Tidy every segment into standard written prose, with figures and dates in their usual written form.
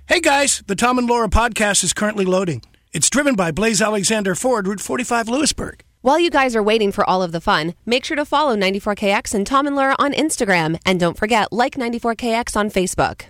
Hey guys, the Tom and Laura podcast is currently loading. It's driven by Blaze Alexander Ford, Route 45, Lewisburg. While you guys are waiting for all of the fun, make sure to follow 94KX and Tom and Laura on Instagram. And don't forget, like 94KX on Facebook.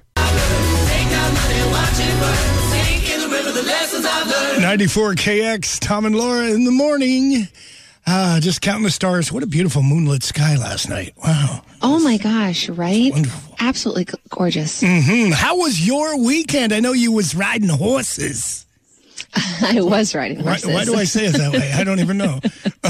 94KX, Tom and Laura in the morning. Just counting the stars. What a beautiful moonlit sky last night. Wow. Oh my gosh, right? Wonderful. Absolutely gorgeous. Mm-hmm. How was your weekend? I know you was riding horses. I was riding horses. Why do I say it that way? I don't even know.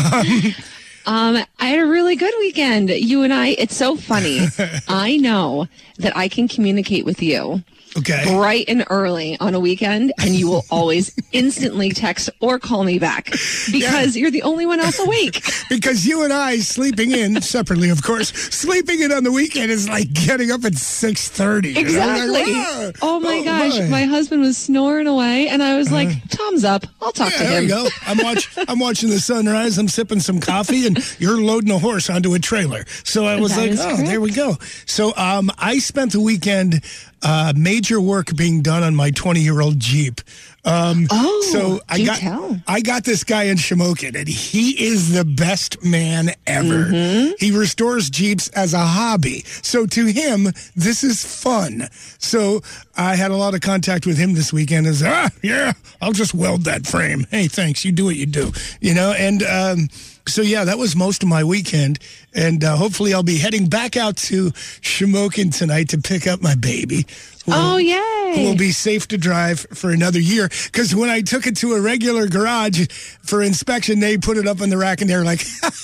I had a really good weekend. You and I, it's so funny. I know that I can communicate with you bright and early on a weekend, and you will always instantly text or call me back because you're the only one else awake. Because you and I sleeping in, separately of course, sleeping in on the weekend is like getting up at 6:30. Exactly. Like, oh my gosh. My husband was snoring away, and I was like, Tom's up. I'll talk to him. There we go. I'm watching the sunrise. I'm sipping some coffee, and you're loading a horse onto a trailer. So I was like, oh, there we go. So I spent the weekend major work being done on my 20-year-old Jeep. So I got this guy in Shamokin, and he is the best man ever. Mm-hmm. He restores Jeeps as a hobby. So to him, this is fun. So I had a lot of contact with him this weekend. I'll just weld that frame. Hey, thanks. You do what you do. And so, yeah, that was most of my weekend, and hopefully I'll be heading back out to Shamokin tonight to pick up my baby. Yay! Who will be safe to drive for another year, because when I took it to a regular garage for inspection, they put it up on the rack, and they're like,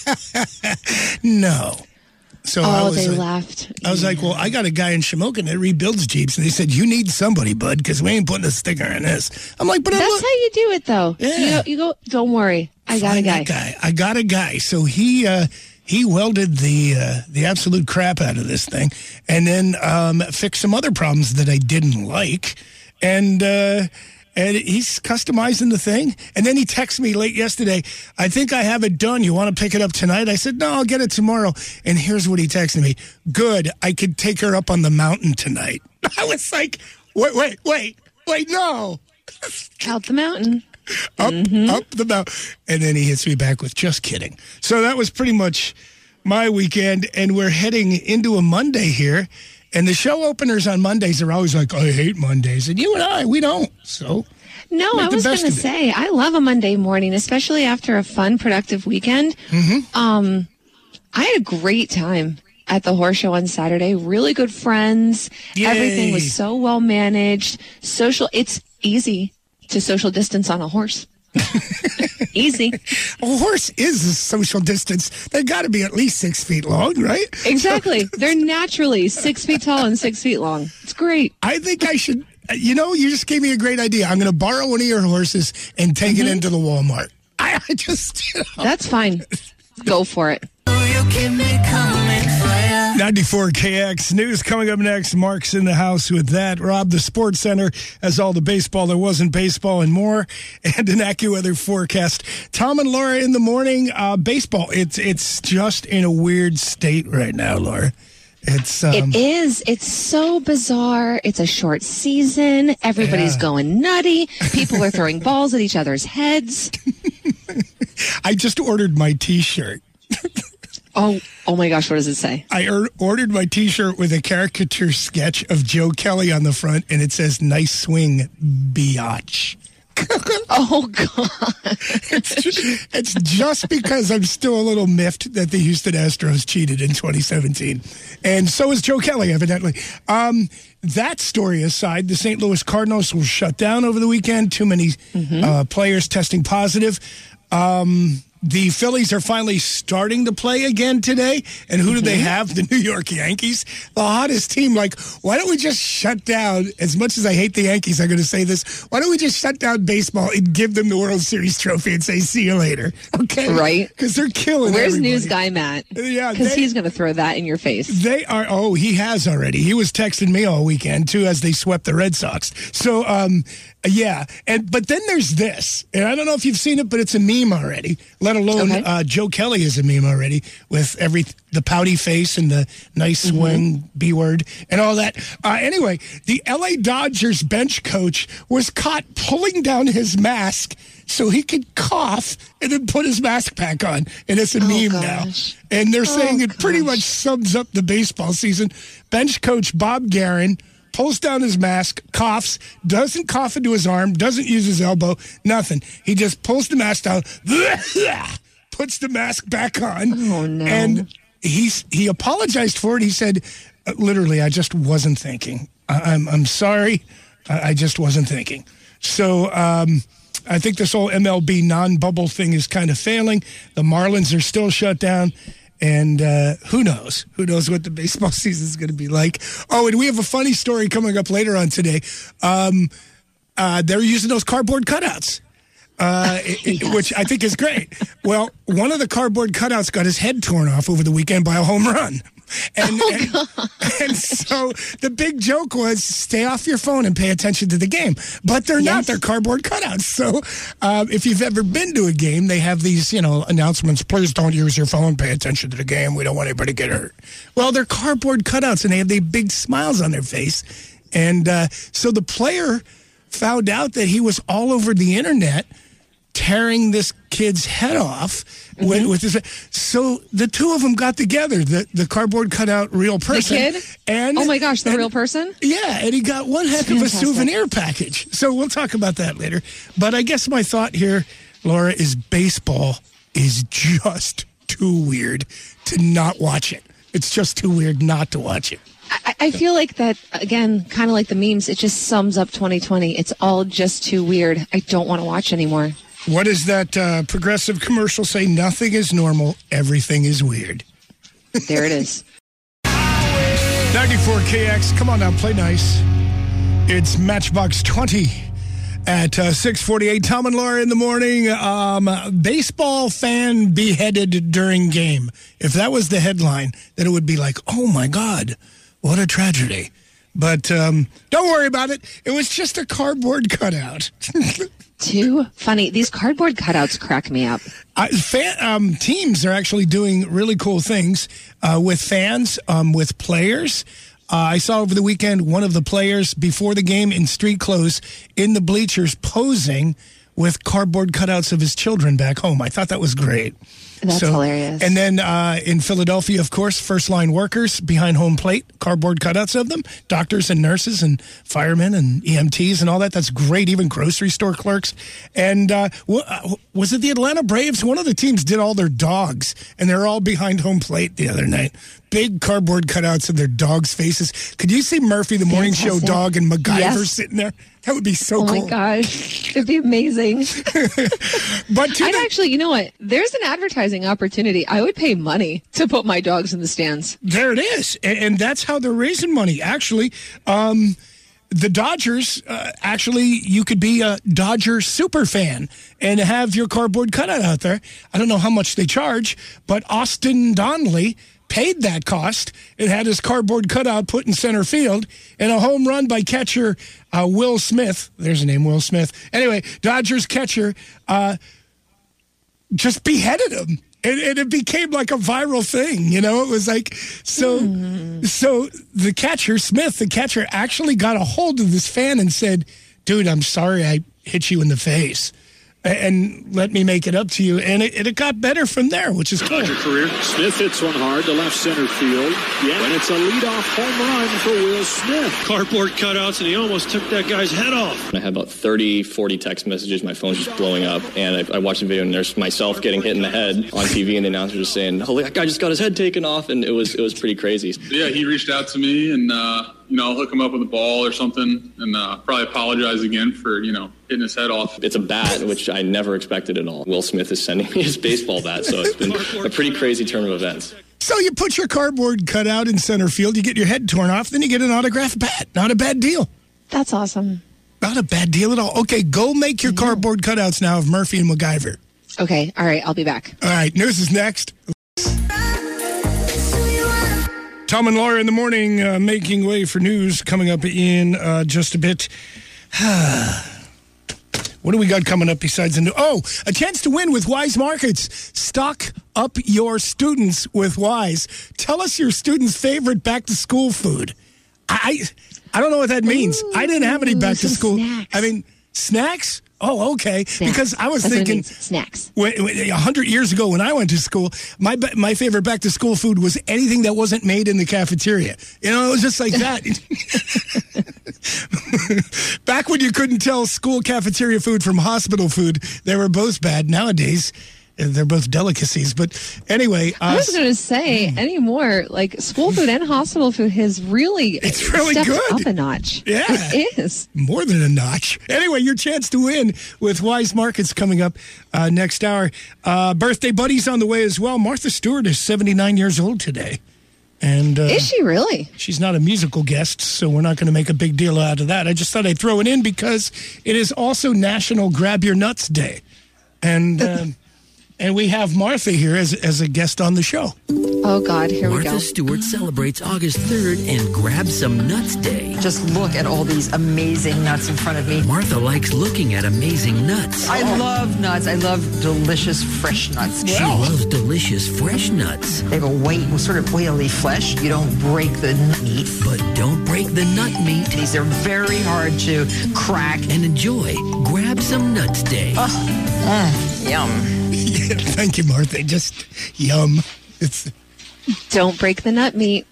no. So they laughed. I was like, well, I got a guy in Shamokin that rebuilds Jeeps, and they said, you need somebody, bud, because we ain't putting a sticker in this. I'm like, but that's how you do it, though. Yeah. You go, don't worry. I got a guy. I got a guy. So he welded the absolute crap out of this thing, and then fixed some other problems that I didn't like, and he's customizing the thing. And then he texted me late yesterday, I think I have it done. You want to pick it up tonight? I said, no, I'll get it tomorrow. And here's what he texted me. Good, I could take her up on the mountain tonight. I was like, wait, no. Out the mountain. Up the mountain. And then he hits me back with, just kidding. So that was pretty much my weekend, and we're heading into a Monday here. And the show openers on Mondays are always like, I hate Mondays. And you and I, we don't. So no, I was going to say, I love a Monday morning, especially after a fun, productive weekend. Mm-hmm. I had a great time at the horse show on Saturday. Really good friends. Yay. Everything was so well managed. It's easy to social distance on a horse. Easy. A horse is a social distance. They got to be at least 6 feet long, right? Exactly. They're naturally 6 feet tall and 6 feet long. It's great. I think I should, you just gave me a great idea. I'm going to borrow one of your horses and take it into the Walmart. I just, That's fine. Go for it. 94KX News coming up next. Mark's in the house with that. Rob, the Sports Center, has all the baseball that wasn't baseball and more, and an AccuWeather forecast. Tom and Laura in the morning. Baseball, it's just in a weird state right now, Laura. It is. It's so bizarre. It's a short season. Everybody's going nutty. People are throwing balls at each other's heads. I just ordered my T-shirt. Oh my gosh, what does it say? I ordered my T-shirt with a caricature sketch of Joe Kelly on the front, and it says, nice swing, biatch. Oh, God. It's just because I'm still a little miffed that the Houston Astros cheated in 2017. And so is Joe Kelly, evidently. That story aside, the St. Louis Cardinals were shut down over the weekend. Too many players testing positive. The Phillies are finally starting to play again today. And who do they have? The New York Yankees. The hottest team. Like, why don't we just shut down, as much as I hate the Yankees, I'm going to say this, why don't we just shut down baseball and give them the World Series trophy and say, see you later? Okay? Right. Because they're killing Where's everybody. News Guy Matt? Yeah. Because he's going to throw that in your face. They are, he has already. He was texting me all weekend, too, as they swept the Red Sox. So, yeah. But then there's this, and I don't know if you've seen it, but it's a meme already. let alone Joe Kelly is a meme already with the pouty face and the nice swing B word and all that. Anyway, the LA Dodgers bench coach was caught pulling down his mask so he could cough and then put his mask back on. And it's a meme now. And they're saying it pretty much sums up the baseball season. Bench coach Bob Guerin pulls down his mask, coughs, doesn't cough into his arm, doesn't use his elbow, nothing. He just pulls the mask down, puts the mask back on. Oh, no. And he apologized for it. He said, literally, I just wasn't thinking. I'm sorry. I just wasn't thinking. So I think this whole MLB non-bubble thing is kind of failing. The Marlins are still shut down. And who knows? Who knows what the baseball season is going to be like? Oh, and we have a funny story coming up later on today. They're using those cardboard cutouts, which I think is great. Well, one of the cardboard cutouts got his head torn off over the weekend by a home run. And so the big joke was stay off your phone and pay attention to the game. But they're not. They're cardboard cutouts. So if you've ever been to a game, they have these, announcements. Please don't use your phone. Pay attention to the game. We don't want anybody to get hurt. Well, they're cardboard cutouts, and they have these big smiles on their face. And so the player found out that he was all over the internet tearing this kid's head off with his. So the two of them got together, the cardboard cutout real person. The kid? And, oh my gosh, the real person? Yeah, and he got one heck of a souvenir package. So we'll talk about that later. But I guess my thought here, Laura, is baseball is just too weird to not watch it. It's just too weird not to watch it. I feel like that, again, kind of like the memes, it just sums up 2020. It's all just too weird. I don't want to watch anymore. What does that progressive commercial say? Nothing is normal. Everything is weird. There it is. 94KX. Come on now, play nice. It's Matchbox 20 at 6:48. Tom and Laura in the morning. Baseball fan beheaded during game. If that was the headline, then it would be like, oh my God, what a tragedy. But don't worry about it. It was just a cardboard cutout. Too funny. These cardboard cutouts crack me up. Teams are actually doing really cool things with fans, with players. I saw over the weekend one of the players before the game in street clothes in the bleachers posing with cardboard cutouts of his children back home. I thought that was great. That's hilarious. And then in Philadelphia, of course, first-line workers behind home plate, cardboard cutouts of them, doctors and nurses and firemen and EMTs and all that. That's great, even grocery store clerks. And was it the Atlanta Braves? One of the teams did all their dogs, and they're all behind home plate the other night. Big cardboard cutouts of their dogs' faces. Could you see Murphy, the morning show dog, and MacGyver sitting there? That would be so cool. Oh, my gosh. It'd be amazing. But I'd actually, you know what? There's an advertising opportunity. I would pay money to put my dogs in the stands. There it is. And that's how they're raising money. Actually, the Dodgers, you could be a Dodger super fan and have your cardboard cutout out there. I don't know how much they charge, but Austin Donnelly paid that cost and had his cardboard cutout put in center field, and a home run by catcher Will Smith. There's a name, Will Smith. Anyway, Dodgers catcher just beheaded him. And it became like a viral thing, It was like, so the catcher, Smith, the catcher, actually got a hold of this fan and said, dude, I'm sorry I hit you in the face. And let me make it up to you. And it got better from there, which is cool. Dodger career. Smith hits one hard to left center field. Yeah, and it's a leadoff home run for Will Smith. Cardboard cutouts, and he almost took that guy's head off. I had about 30, 40 text messages. My phone's just blowing up. And I watched the video, and there's myself getting hit in the head on TV, and the announcer just saying, "Holy, that guy just got his head taken off." And it was pretty crazy. Yeah, he reached out to me, and I'll hook him up with a ball or something, and probably apologize again for, hitting his head off. It's a bat, which I never expected at all. Will Smith is sending me his baseball bat, so it's been a pretty crazy turn of events. So you put your cardboard cutout in center field, you get your head torn off, then you get an autographed bat. Not a bad deal. That's awesome. Not a bad deal at all. Okay, go make your cardboard cutouts now of Murphy and MacGyver. Okay, all right, I'll be back. All right, news is next. Tom and Laura in the morning, making way for news coming up in just a bit. What do we got coming up besides a chance to win with Wise Markets. Stock up your students with Wise. Tell us your students' favorite back-to-school food. I don't know what that means. I didn't have any back-to-school. Snacks. I mean, snacks? Oh, okay. Snacks. Because I was That's thinking snacks. 100 years ago when I went to school, my favorite back-to-school food was anything that wasn't made in the cafeteria. You know, it was just like that. Back when you couldn't tell school cafeteria food from hospital food, they were both bad. Nowadays, they're both delicacies. But anyway. I was going to say, anymore, like school food and hospital food has really stepped good. up a notch. Yeah. It is. More than a notch. Anyway, your chance to win with Wise Markets coming up next hour. Birthday buddies on the way as well. Martha Stewart is 79 years old today. And is she really? She's not a musical guest, so we're not going to make a big deal out of that. I just thought I'd throw it in because it is also National Grab Your Nuts Day. And and we have Martha here as a guest on the show. Oh, God, here we go. Martha Stewart celebrates August 3rd and Grab Some Nuts Day. Just look at all these amazing nuts in front of me. Martha likes looking at amazing nuts. I love nuts. I love delicious, fresh nuts. She loves delicious, fresh nuts. They have a sort of oily flesh. You don't break the nut meat. But don't break the nut meat. These are very hard to crack. And enjoy Grab Some Nuts Day. Yum. Yeah, thank you, Martha. Just yum. Don't break the nut meat.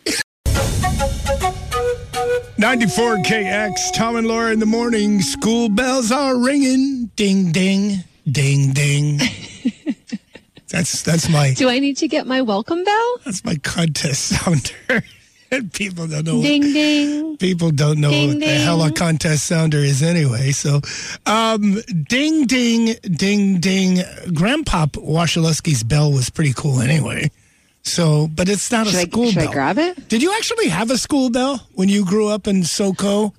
94 KX, Tom and Laura in the morning. School bells are ringing. Ding, ding, ding, ding. That's my... Do I need to get my welcome bell? That's my contest sounder. People don't know. Ding, ding. People don't know Ding, what the ding. hell a contest sounder is anyway. So, ding, ding, ding, ding. Grandpa Wasilewski's bell was pretty cool anyway. So, but it's not a school bell. Should I grab it? Did you actually have a school bell when you grew up in SoCo?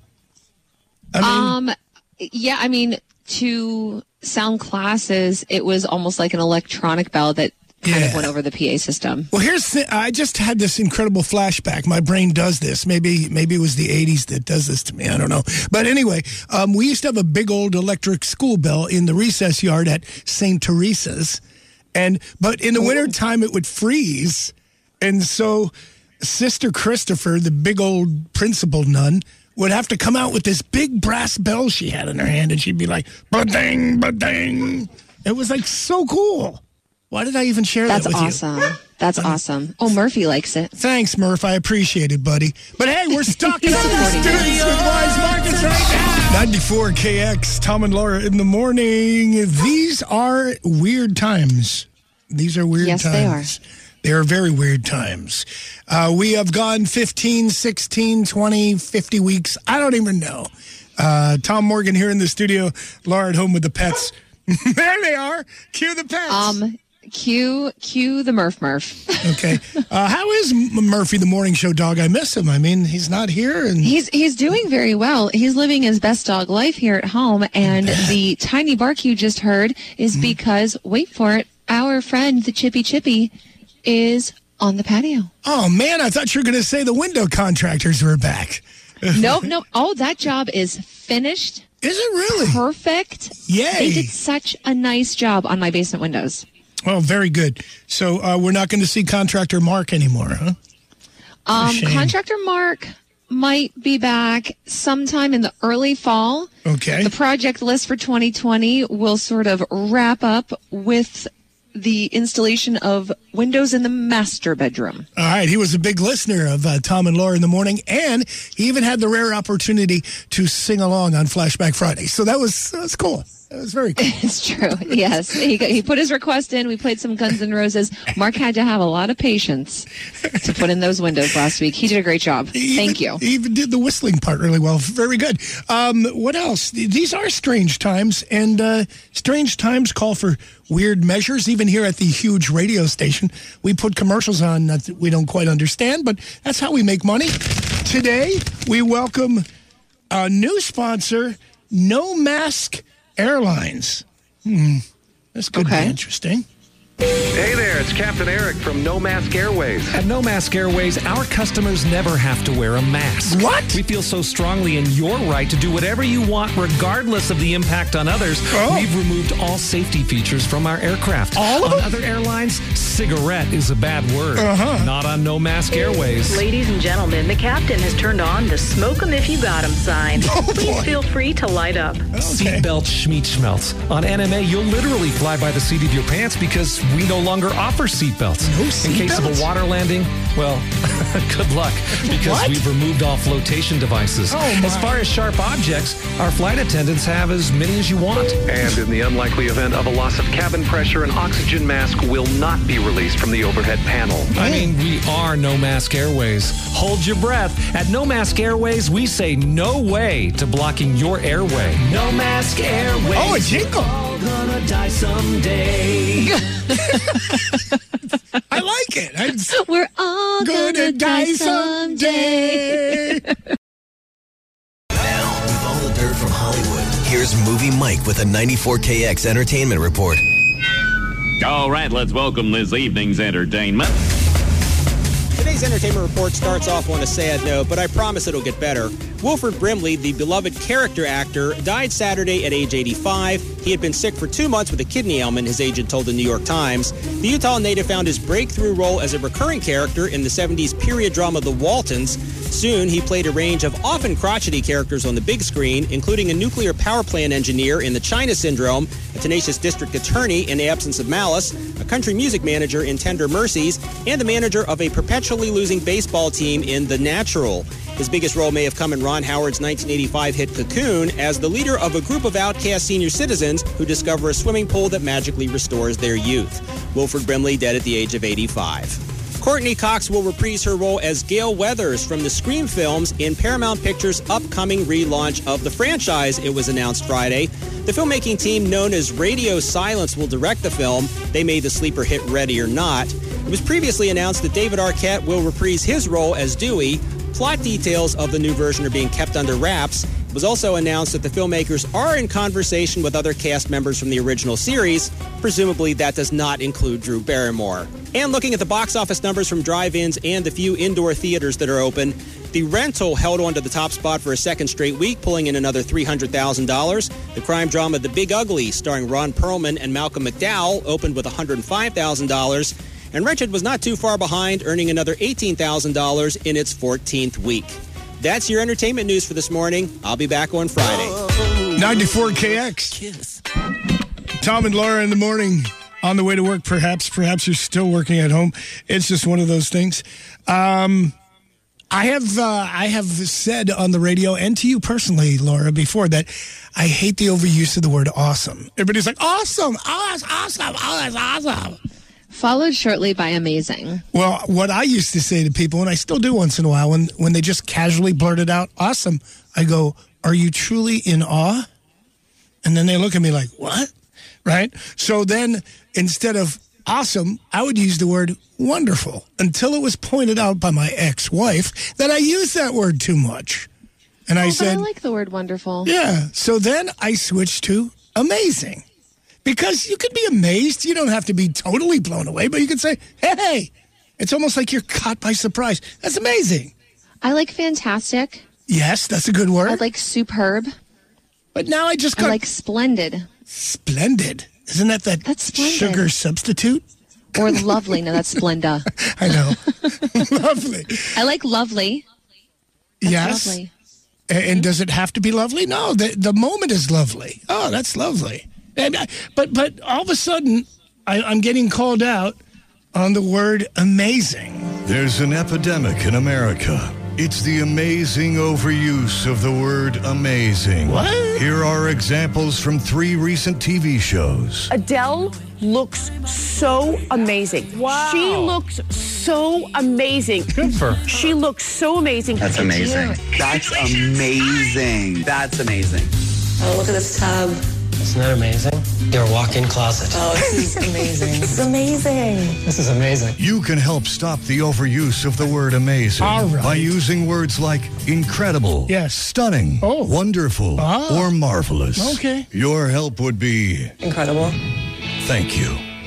Yeah, I mean, to sound classes, it was almost like an electronic bell that kind of went over the PA system. Well, I just had this incredible flashback. My brain does this. Maybe it was the 80s that does this to me. I don't know. But anyway, we used to have a big old electric school bell in the recess yard at St. Teresa's. But in the wintertime, it would freeze. And so Sister Christopher, the big old principal nun, would have to come out with this big brass bell she had in her hand. And she'd be like, ba-ding, ba-ding. It was like so cool. Why did I even share that with awesome. you? That's awesome. Oh, Murphy likes it. Thanks, Murph. I appreciate it, buddy. But hey, we're stocking up our students with Wise Markets right now. 94 KX, Tom and Laura in the morning. These are weird times. These are weird times. Yes, they are very weird times. We have gone 15, 16, 20, 50 weeks. I don't even know. Tom Morgan here in the studio. Laura at home with the pets. There they are. Cue the pets. Cue the Murph. Okay. How is Murphy, the morning show dog? I miss him. I mean, he's not here. And He's doing very well. He's living his best dog life here at home. And the tiny bark you just heard is because, wait for it, our friend, the Chippy, is on the patio. Oh, man, I thought you were going to say the window contractors were back. Nope. Oh, that job is finished. Is it really? Perfect. Yay. They did such a nice job on my basement windows. Oh, very good. So we're not going to see Contractor Mark anymore, huh? Contractor Mark might be back sometime in the early fall. Okay. The project list for 2020 will sort of wrap up with the installation of windows in the master bedroom. All right. He was a big listener of Tom and Laura in the morning, and he even had the rare opportunity to sing along on Flashback Friday. So that was cool. It was very cool. It's true. Yes. He put his request in. We played some Guns N' Roses. Mark had to have a lot of patience to put in those windows last week. He did a great job. Thank you. He even did the whistling part really well. Very good. What else? These are strange times, and strange times call for weird measures. Even here at the huge radio station, we put commercials on that we don't quite understand, but that's how we make money. Today, we welcome a new sponsor, No Mask Airlines. This could be interesting. Hey there, it's Captain Eric from No Mask Airways. At No Mask Airways, our customers never have to wear a mask. What? We feel so strongly in your right to do whatever you want, regardless of the impact on others. Oh. We've removed all safety features from our aircraft. All of on them? other airlines, cigarette is a bad word. Not on No Mask Airways. Ladies and gentlemen, the captain has turned on the smoke 'em if you got 'em sign. Please feel free to light up. Seatbelt schmeat-schmelts. On NMA, you'll literally fly by the seat of your pants because we no longer offer seatbelts. No In case of a water landing, well, good luck, because we've removed all flotation devices. As far as sharp objects, our flight attendants have as many as you want. And in the unlikely event of a loss of cabin pressure, an oxygen mask will not be released from the overhead panel. I mean, we are No Mask Airways. Hold your breath. At No Mask Airways, we say no way to blocking your airway. No Mask Airways. Oh, a jingle. We're all gonna die someday. I like it. We're all gonna die someday. Now, with all the dirt from Hollywood, here's Movie Mike with a 94KX entertainment report. All right, let's welcome this evening's entertainment. Today's entertainment report starts off on a sad note, but I promise it'll get better. Wilford Brimley, the beloved character actor, died Saturday at age 85. He had been sick for 2 months with a kidney ailment, his agent told the New York Times. The Utah native found his breakthrough role as a recurring character in the 70s period drama The Waltons. Soon, he played a range of often crotchety characters on the big screen, including a nuclear power plant engineer in The China Syndrome, a tenacious district attorney in The Absence of Malice, a country music manager in Tender Mercies, and the manager of a perpetually losing baseball team in The Natural. His biggest role may have come in Ron Howard's 1985 hit Cocoon as the leader of a group of outcast senior citizens who discover a swimming pool that magically restores their youth. Wilford Brimley dead at the age of 85. Courtney Cox will reprise her role as Gale Weathers from the Scream films in Paramount Pictures' upcoming relaunch of the franchise, it was announced Friday. The filmmaking team known as Radio Silence will direct the film. They made the sleeper hit Ready or Not. It was previously announced that David Arquette will reprise his role as Dewey. Plot details of the new version are being kept under wraps. It was also announced that the filmmakers are in conversation with other cast members from the original series. Presumably, that does not include Drew Barrymore. And looking at the box office numbers from drive-ins and the few indoor theaters that are open, The Rental held on to the top spot for a second straight week, pulling in another $300,000. The crime drama The Big Ugly, starring Ron Perlman and Malcolm McDowell, opened with $105,000. And Wretched was not too far behind, earning another $18,000 in its 14th week. That's your entertainment news for this morning. I'll be back on Friday. 94KX. Tom and Laura in the morning. On the way to work, perhaps you're still working at home. It's just one of those things. I have said on the radio and to you personally, Laura, before that I hate the overuse of the word awesome. Everybody's like, awesome, oh, that's awesome, oh, that's awesome. Followed shortly by amazing. Well, what I used to say to people, and I still do once in a while, when they just casually blurted out awesome, I go, are you truly in awe? And then they look at me like, what? Right? So then instead of awesome, I would use the word wonderful until it was pointed out by my ex-wife that I used that word too much. And I said, I like the word wonderful. Yeah. So then I switched to amazing. Because you could be amazed. You don't have to be totally blown away, but you could say, hey, it's almost like you're caught by surprise. That's amazing. I like fantastic. Yes, that's a good word. I like superb. But now I like splendid. Splendid. Isn't that sugar substitute? Or lovely. No, that's Splenda. I know. Lovely. I like lovely. That's yes. Lovely. And does it have to be lovely? No, the moment is lovely. Oh, that's lovely. And but all of a sudden, I'm getting called out on the word amazing. There's an epidemic in America. It's the amazing overuse of the word amazing. What? Here are examples from 3 recent TV shows. Adele looks so amazing. Wow. She looks so amazing. Good for her. She looks so amazing. That's amazing. That's amazing. That's amazing. Oh, look at this tub. Isn't that amazing? Your walk-in closet. Oh, this is amazing. This is amazing. This is amazing. You can help stop the overuse of the word amazing by using words like incredible, stunning, wonderful, or marvelous. Okay. Your help would be incredible. Thank you.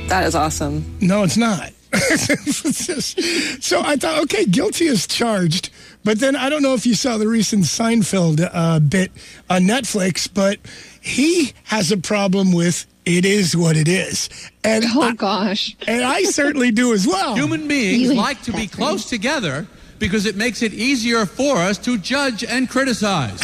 That is awesome. No, it's not. So I thought, okay, guilty as charged. But then I don't know if you saw the recent Seinfeld bit on Netflix, but he has a problem with it is what it is. And gosh. And I certainly do as well. Human beings like to be close together because it makes it easier for us to judge and criticize.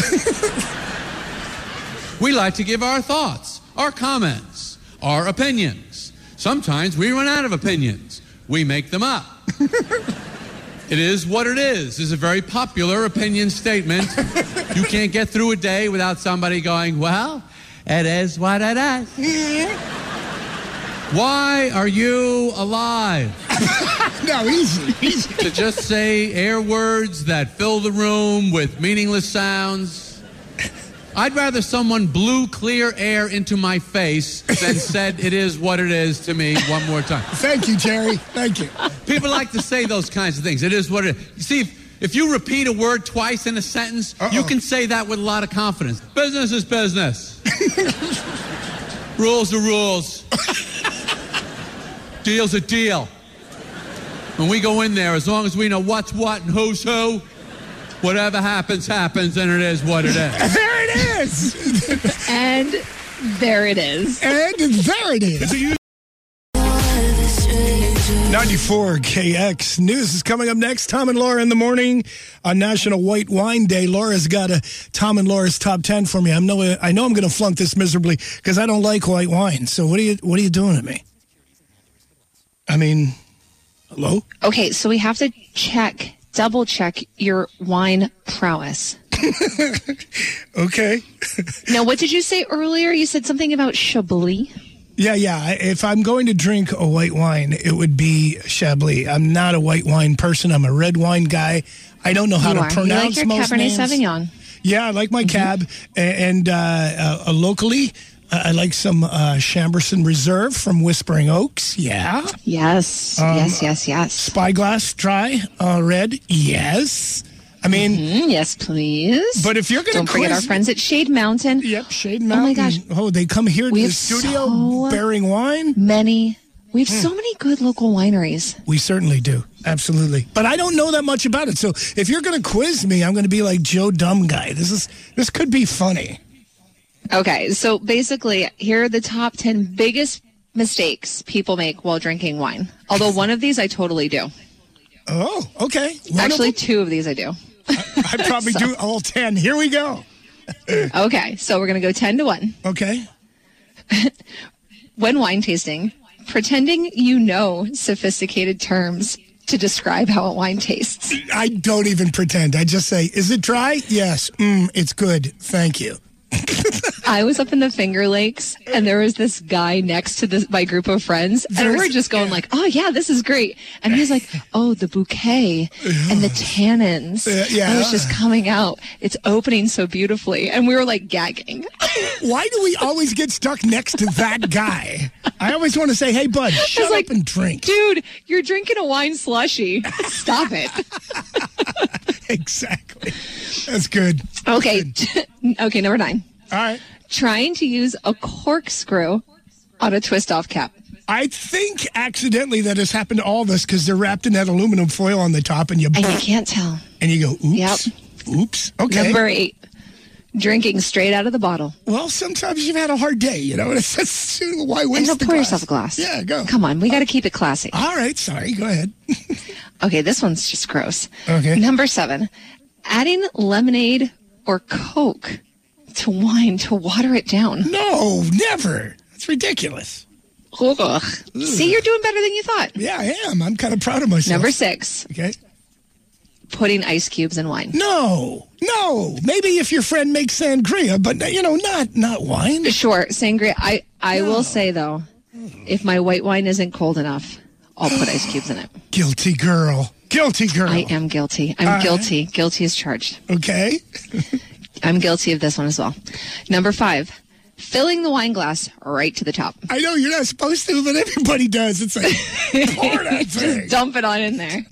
We like to give our thoughts, our comments, our opinions. Sometimes we run out of opinions. We make them up. It is what it is a very popular opinion statement. You can't get through a day without somebody going, well, it is what it is. Why are you alive? No, easy. To just say air words that fill the room with meaningless sounds. I'd rather someone blew clear air into my face than said it is what it is to me one more time. Thank you, Jerry. Thank you. People like to say those kinds of things. It is what it is. You see, if you repeat a word twice in a sentence, you can say that with a lot of confidence. Business is business. Rules are rules. Deal's a deal. When we go in there, as long as we know what's what and who's who, whatever happens, happens, and it is what it is. There it is. And there it is. And there it is. 94 KX News is coming up next. Tom and Laura in the morning on National White Wine Day. Laura's got a Tom and Laura's top 10 for me. I know I'm going to flunk this miserably because I don't like white wine. So what are you doing to me? I mean, hello? Okay, so we have to double check your wine prowess. Okay. Now, what did you say earlier? You said something about Chablis. Yeah. If I'm going to drink a white wine, it would be Chablis. I'm not a white wine person. I'm a red wine guy. I don't know how to pronounce you like your most Cabernet names. Sauvignon. Yeah, I like my cab. And locally, I like some Chamberson Reserve from Whispering Oaks. Yeah. Yes. Yes. Spyglass Dry Red. Yes. I mean, yes, please. But if you're going to don't forget our friends at Shade Mountain. Yep, Shade Mountain. Oh my gosh! Oh, they come here to the studio bearing wine. We have so many good local wineries. We certainly do, absolutely. But I don't know that much about it. So if you're going to quiz me, I'm going to be like Joe Dumb Guy. This could be funny. Okay, so basically, here are the top 10 biggest mistakes people make while drinking wine. Although one of these I totally do. Oh, okay. Actually, two of these I do. I probably do all 10. Here we go. Okay, so we're going to go 10 to 1. Okay. When wine tasting, pretending you know sophisticated terms to describe how a wine tastes. I don't even pretend. I just say, is it dry? Yes. It's good. Thank you. I was up in the Finger Lakes, and there was this guy next to my group of friends, and we were just going like, oh, yeah, this is great. And he's like, oh, the bouquet and the tannins. And it's just coming out. It's opening so beautifully. And we were like gagging. Why do we always get stuck next to that guy? I always want to say, hey, bud, shut up and drink. Dude, you're drinking a wine slushie. Stop it. Exactly. That's good. Okay. Okay, number 9. All right. Trying to use a corkscrew on a twist-off cap. I think accidentally that has happened to all of us because they're wrapped in that aluminum foil on the top and you can't tell. And you go, oops. Yep. Oops. Okay. Number 8. Drinking straight out of the bottle. Well, sometimes you've had a hard day, you know. Why waste the glass? Pour yourself a glass. Yeah, go. Come on, we got to keep it classy. All right, sorry. Go ahead. Okay, this one's just gross. Okay. Number 7. Adding lemonade or Coke to wine to water it down. No, never. That's ridiculous. Ugh. See, you're doing better than you thought. Yeah, I am. I'm kind of proud of myself. Number 6. Okay. Putting ice cubes in wine. No. Maybe if your friend makes sangria, but, not wine. Sure, sangria. I will say, though, if my white wine isn't cold enough, I'll put ice cubes in it. Guilty girl. I am guilty. I'm guilty. Guilty as charged. Okay. I'm guilty of this one as well. Number 5. Filling the wine glass right to the top. I know you're not supposed to, but everybody does. It's like, pour that thing. Just dump it on in there.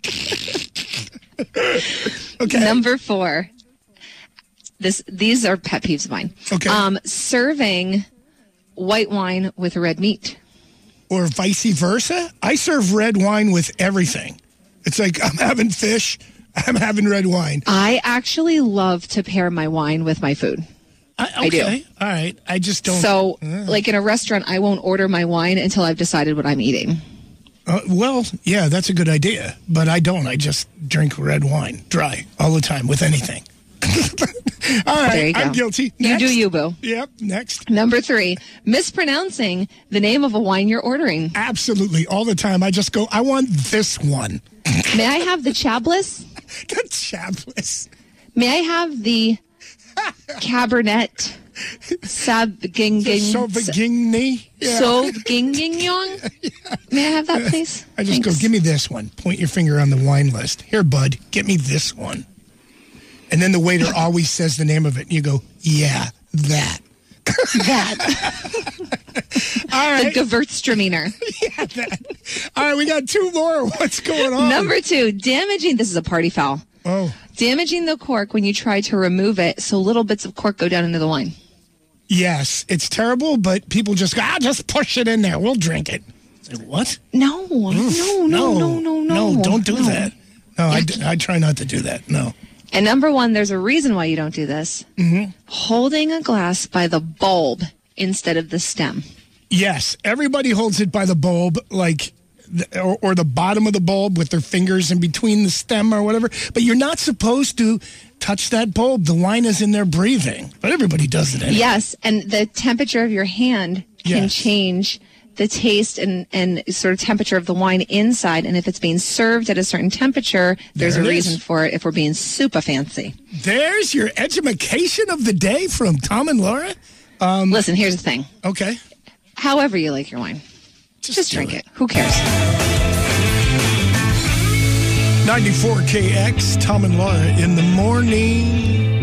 Okay. Number 4. These are pet peeves of mine. Okay. Serving white wine with red meat. or vice versa. I serve red wine with everything. It's like I'm having fish, I'm having red wine. I actually love to pair my wine with my food. I do. All right. I just don't. So, like in a restaurant, I won't order my wine until I've decided what I'm eating. Well, yeah, that's a good idea. But I don't. I just drink red wine, dry, all the time with anything. All right. There you go. I'm guilty. Next. You do you, boo. Yep. Next. Number 3, mispronouncing the name of a wine you're ordering. Absolutely. All the time. I just go, I want this one. May I have the Chablis? The Chablis. May I have the Cabernet Sauvignon? May I have that, please? I just go, give me this one. Point your finger on the wine list. Here, bud, get me this one. And then the waiter always says the name of it. And you go, yeah, that. All right. The Gewürztraminer. Yeah, that. All right, we got 2 more. What's going on? Number 2, damaging. This is a party foul. Oh. Damaging the cork when you try to remove it so little bits of cork go down into the wine. Yes, it's terrible, but people just go, just push it in there. We'll drink it. Say, what? No, no, don't do that. No, I try not to do that. No. And number 1, there's a reason why you don't do this. Mm-hmm. Holding a glass by the bulb instead of the stem. Yes, everybody holds it by the bulb, like, or the bottom of the bulb with their fingers in between the stem or whatever. But you're not supposed to touch that bulb. The wine is in there breathing. But everybody does it anyway. Yes, and the temperature of your hand can change the taste and sort of temperature of the wine inside. And if it's being served at a certain temperature, there's a reason for it if we're being super fancy. There's your edumacation of the day from Tom and Laura. Listen, here's the thing. Okay. However you like your wine. Just drink it. Who cares? 94KX, Tom and Laura in the morning.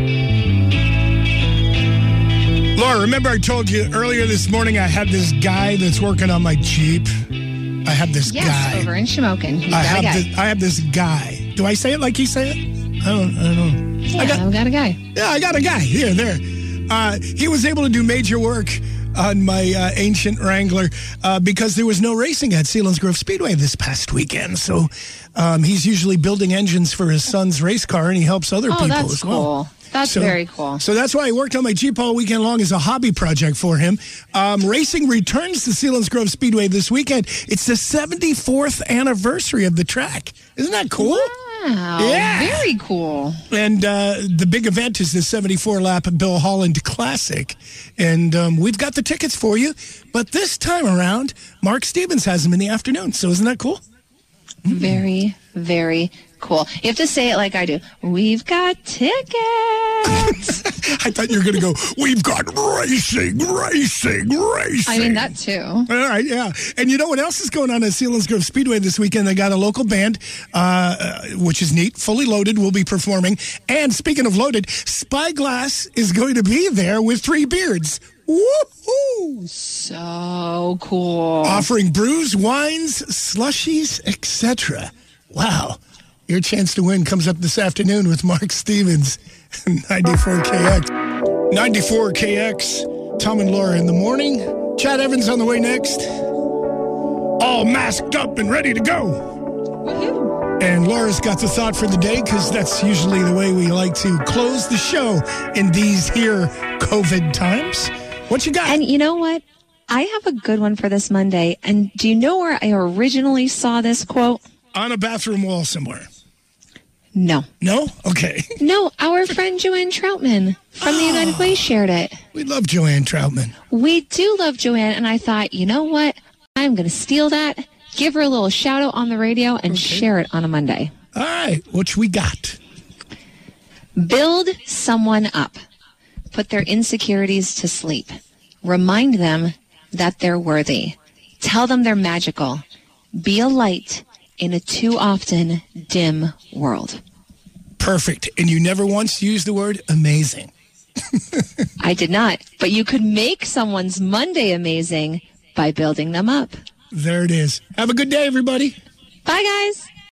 Laura, remember I told you earlier this morning I had this guy that's working on my Jeep? I have this guy. Yes, over in Shamokin. I have this guy. Do I say it like he say it? I don't know. Yeah, I've got a guy. Yeah, I got a guy. Here, there. He was able to do major work on my ancient Wrangler because there was no racing at Selinsgrove Speedway this past weekend. So he's usually building engines for his son's race car, and he helps other people as well. Cool. That's very cool. So that's why I worked on my Jeep all weekend long as a hobby project for him. Racing returns to Selinsgrove Speedway this weekend. It's the 74th anniversary of the track. Isn't that cool? Wow. Yeah. Very cool. And the big event is the 74-lap Bill Holland Classic. And we've got the tickets for you. But this time around, Mark Stevens has them in the afternoon. So isn't that cool? Very, very cool. You have to say it like I do. We've got tickets. I thought you were going to go, we've got racing. I mean, that too. All right, yeah. And you know what else is going on at Selinsgrove Speedway this weekend? They got a local band, which is neat. Fully Loaded will be performing. And speaking of loaded, Spyglass is going to be there with 3 beards. Woohoo! So cool. Offering brews, wines, slushies, etc. Wow. Your chance to win comes up this afternoon with Mark Stevens, 94KX. 94KX, Tom and Laura in the morning. Chad Evans on the way next. All masked up and ready to go. Woohoo! And Laura's got the thought for the day because that's usually the way we like to close the show in these here COVID times. What you got? And you know what? I have a good one for this Monday. And do you know where I originally saw this quote? On a bathroom wall somewhere. No. No? Okay. No, our friend Joanne Troutman from the United Way shared it. We love Joanne Troutman. We do love Joanne, and I thought, you know what? I'm going to steal that, give her a little shout out on the radio, and share it on a Monday. All right. What we got? Build someone up. Put their insecurities to sleep. Remind them that they're worthy. Tell them they're magical. Be a light in a too often dim world. Perfect. And you never once used the word amazing. I did not. But you could make someone's Monday amazing by building them up. There it is. Have a good day, everybody. Bye, guys.